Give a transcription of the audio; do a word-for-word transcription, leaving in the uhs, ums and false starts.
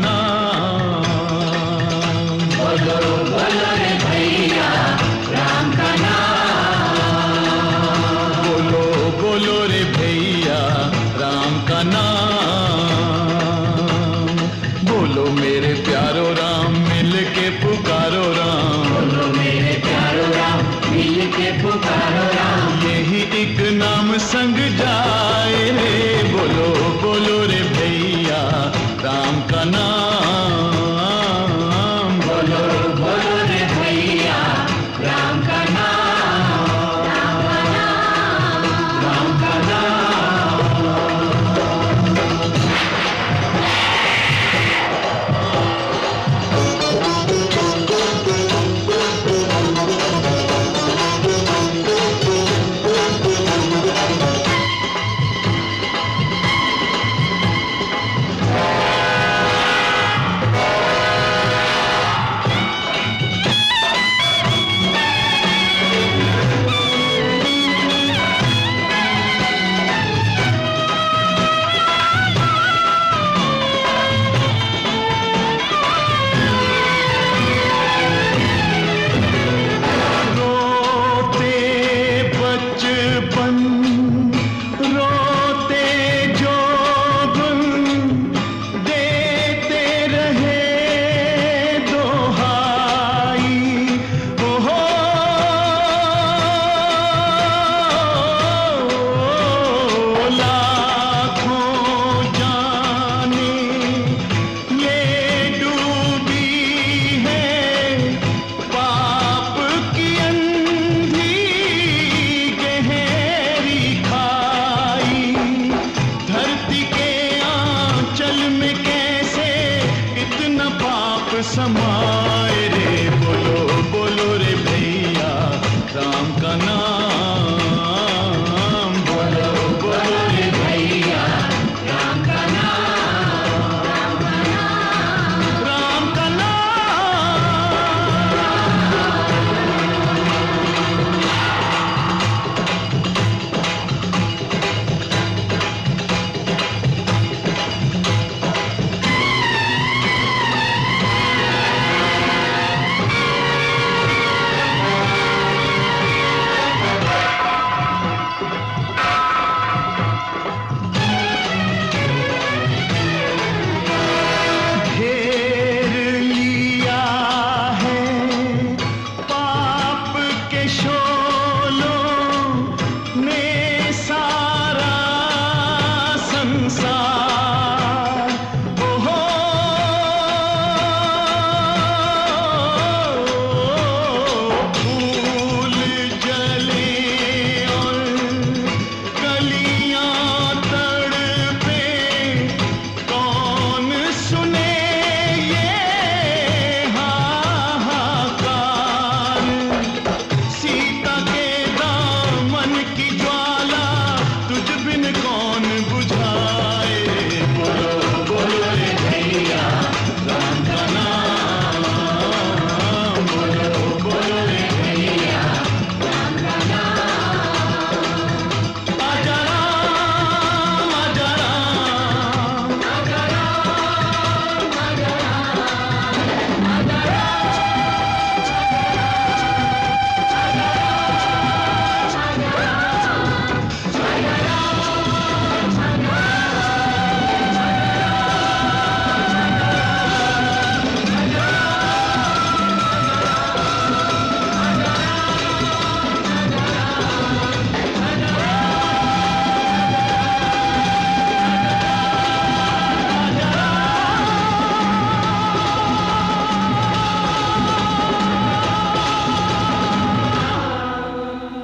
नाम। बोलो बोलो रे भैया राम का नाम। बोलो बोलो रे भैया राम का नाम। बोलो मेरे प्यारो राम मिल के पुकारो राम। बोलो मेरे प्यारो राम मिल के पुकारो राम। यही एक नाम संग जाए रे। बोलो बोलो रे भैया राम का नाम। बोलो बोलो रे भैया राम का नाम। राम का नाम। राम का नाम। समा